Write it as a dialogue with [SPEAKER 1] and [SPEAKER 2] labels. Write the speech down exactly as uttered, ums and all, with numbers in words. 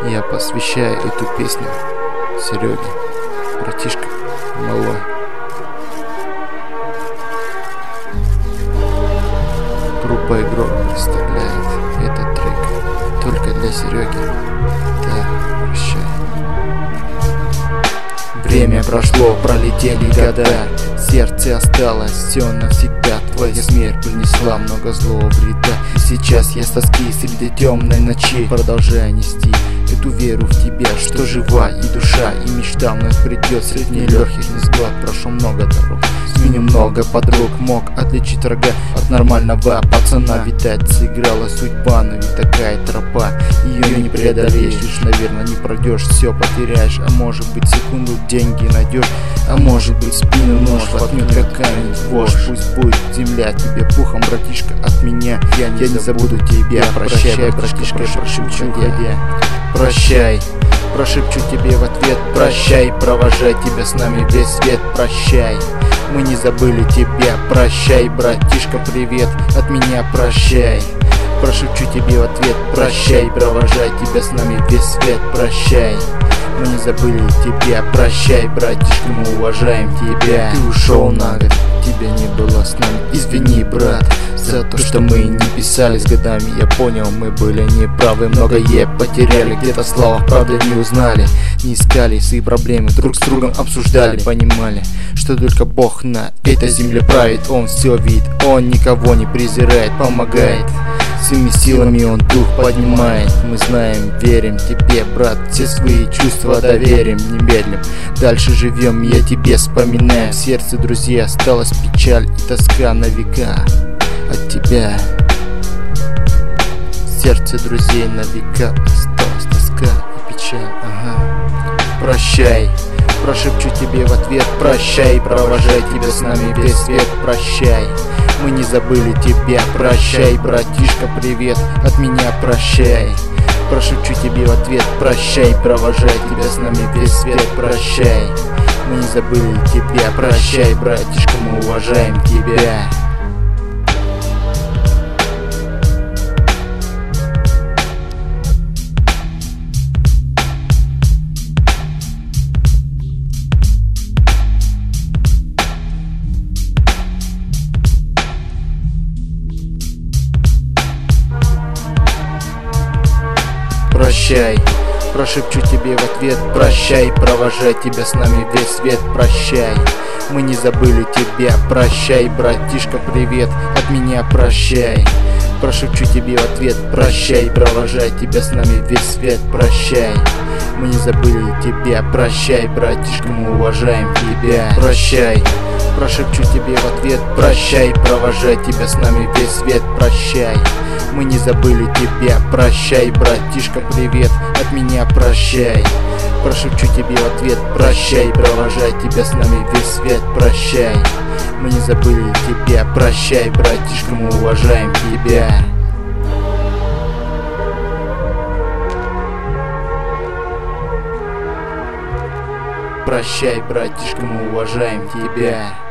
[SPEAKER 1] Я посвящаю эту песню Сереге, братишка малой. Группа Игрок представляет этот трек только для Сереги. Да, прощай. Время прошло, пролетели года, в сердце осталось все навсегда. Твоя смерть принесла много злого вреда. И сейчас я с тоски среди темной ночи продолжаю нести эту веру в тебя, что жива и душа, и мечта вновь придет среди нелегких несклад. Прошло много дорог, сменил много подруг, мог отличить врага от нормального пацана. Видать, сыграла судьба, но ведь такая тропа, ее не преодолеешь, лишь, наверное, не пройдешь, все потеряешь. А может быть, секунду деньги найдешь, а может быть, спину нож воткнет как камень в вошь. Пусть будет земля тебе пухом, братишка, от меня я не, я не забуду тебя. Прощай, братишка, прошепчу я. Прощай, прошепчу тебе в ответ. Прощай, провожай тебя с нами весь свет. Прощай, мы не забыли тебя. Прощай, братишка, привет от меня. Прощай, прошепчу тебе в ответ. Прощай, провожай тебя с нами весь свет. Прощай, мы не забыли тебя. Прощай, братишка, мы уважаем тебя. Ты ушел на год, тебя не было с нами. Извини, брат, за то, что мы не писали с годами. Я понял, мы были неправы, многое потеряли. Где-то в словах правды не узнали, не искали свои проблемы, друг с другом обсуждали. Понимали, что только Бог на этой земле правит. Он все видит, Он никого не презирает, помогает. Своими силами Он дух поднимает. Мы знаем, верим тебе, брат, все свои чувства доверим, не медлим. Дальше живем, я тебе вспоминаю. В сердце, друзья, осталась печаль и тоска на века от тебя. В сердце друзей на века осталась тоска и печаль. Ага. Прощай, прошепчу тебе в ответ. Прощай, провожай тебя с нами весь свет. Прощай, мы не забыли тебя. Прощай, братишка, привет от меня. Прощай, прошепчу тебе в ответ. Прощай, провожай тебя с нами весь свет. Прощай, мы не забыли тебя. Прощай, братишка, мы уважаем тебя. Прощай, прошепчу тебе в ответ. Прощай, провожай тебя с нами весь свет. Прощай, мы не забыли тебя. Прощай, братишка, привет от меня. Прощай, прошепчу тебе в ответ. Прощай, провожай тебя с нами весь свет. Прощай, мы не забыли тебя. Прощай, братишка, мы уважаем тебя. Прощай, прошепчу тебе в ответ. Прощай, провожай тебя с нами весь свет. Прощай, мы не забыли тебя. Прощай, братишка, привет от меня. Прощай, прошепчу тебе в ответ. Прощай, провожай тебя с нами весь свет. Прощай, мы не забыли тебя. Прощай, братишка, мы уважаем тебя. Прощай, братишка, мы уважаем тебя.